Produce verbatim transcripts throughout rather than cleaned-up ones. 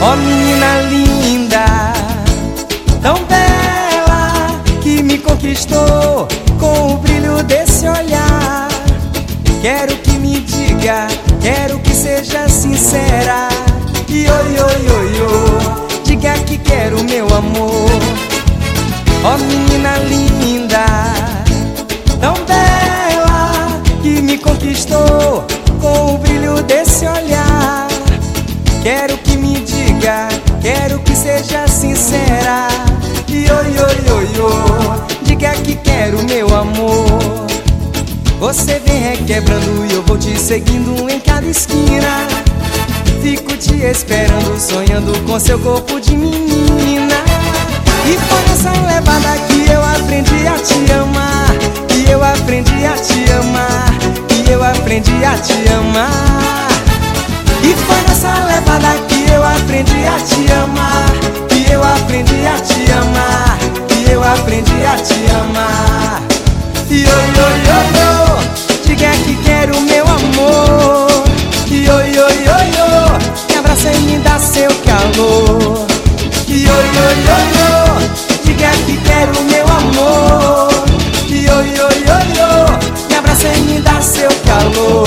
Ó menina linda, tão bela, que me conquistou com o brilho desse olhar. Quero que me diga, quero que seja sincera. E oi, oi, oi, oi, diga que quero meu amor. Ó menina linda, tão bela, que me conquistou com o brilho desse olhar. Quero que me diga, quero que seja sincera. E oi, oi, oi, oi, diga que quero meu amor. Você vem requebrando e eu vou te seguindo em cada esquina. Fico te esperando, sonhando com seu corpo de menina. E foi nessa levada que eu aprendi a te amar, que eu aprendi a te amar, que eu aprendi a te amar. E foi nessa levada que eu aprendi a te amar, que eu aprendi a te amar, que eu aprendi a te amar. E oi, oi, oi, oi, diga que quero meu amor. E oi, oi, oi, oi, me abraça e me dá seu calor. E oi, oi, oi, oi, diga que quero meu amor. E oi, oi, oi, oi, me abraça e me dá seu calor.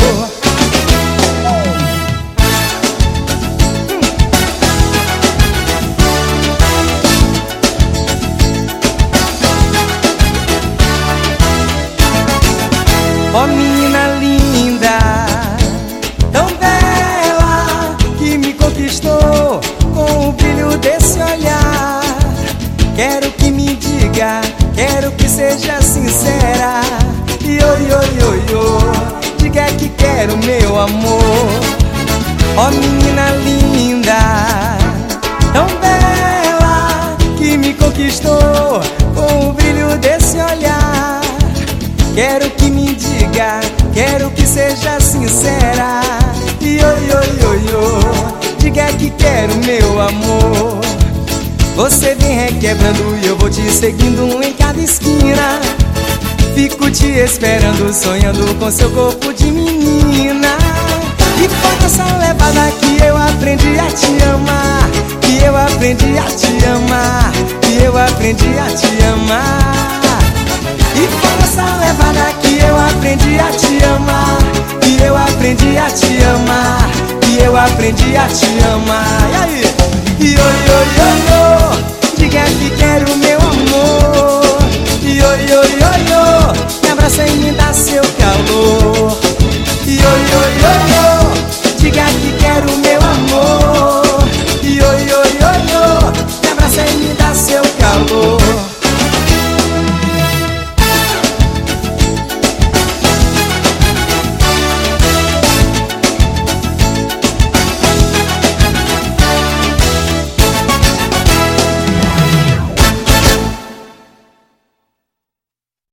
Ó menina linda, tão bela, que me conquistou com o brilho desse olhar. Quero que me diga, quero que seja sincera. E oi, oi, oi, oi, diga que quero meu amor. Ó menina linda, tão bela, que me conquistou com o brilho desse olhar. Quero que me diga, quero que seja sincera. E oi, oi, oi, oi, diga que quero meu amor. Você vem requebrando e eu vou te seguindo em cada esquina. Fico te esperando, sonhando com seu corpo de menina. E foi nessa levada que eu aprendi a te amar, que eu aprendi a te amar, que eu aprendi a te amar. E foi nessa levada que eu aprendi a te amar, que eu aprendi a te amar, que eu aprendi a te amar. E aí? E oi, oi, oi, oi, diga que quero meu